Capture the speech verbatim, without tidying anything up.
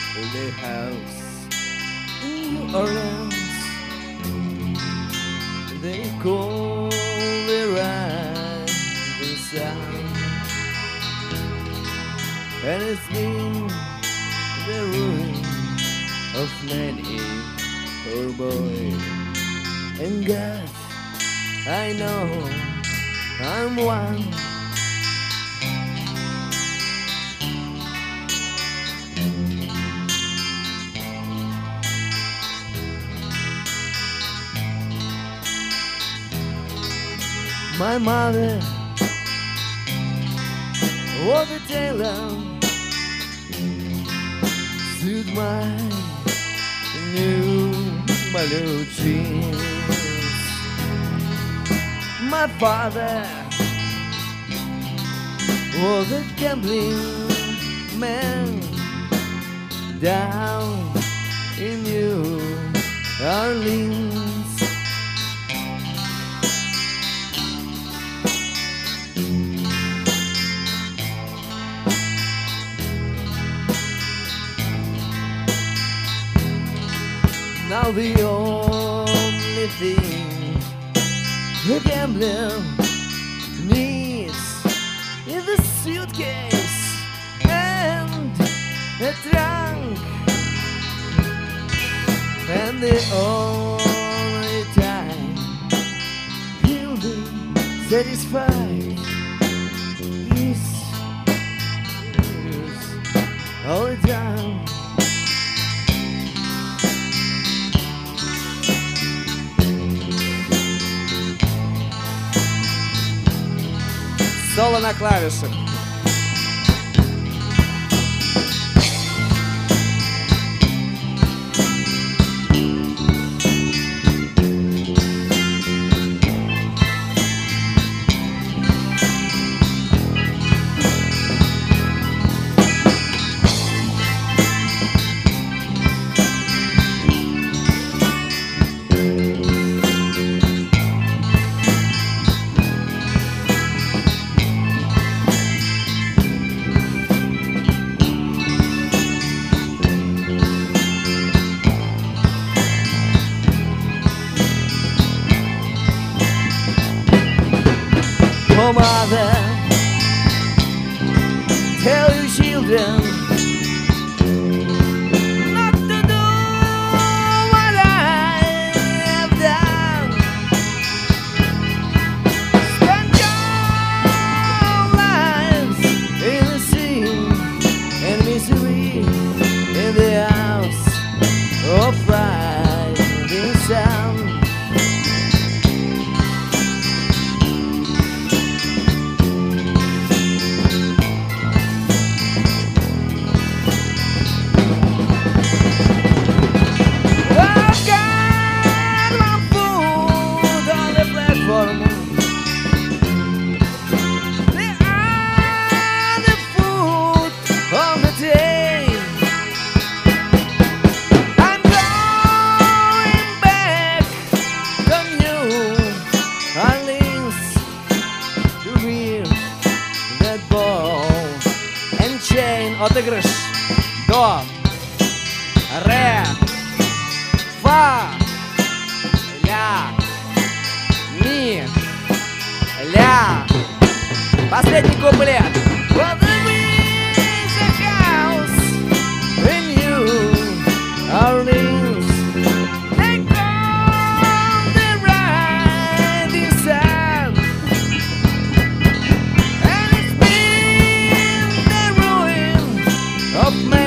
the house in New Orleans. They call the rising sun, and it's been the ruin of many poor boy. And God, I know I'm one. My mother was a tailor, suit my new blue jeans. My father was a gambling man down in New Orleans. Now the only thing the gambler needs is a suitcase and a trunk, and the only time he'll be satisfied is all the time. Соло на клавишах. Oh, mother, tell your children not to do what I have done. Spend your lives in sin and misery in the house of rising sun. Отыгрыш до ре фа ля ми ля. Последний куплет. Of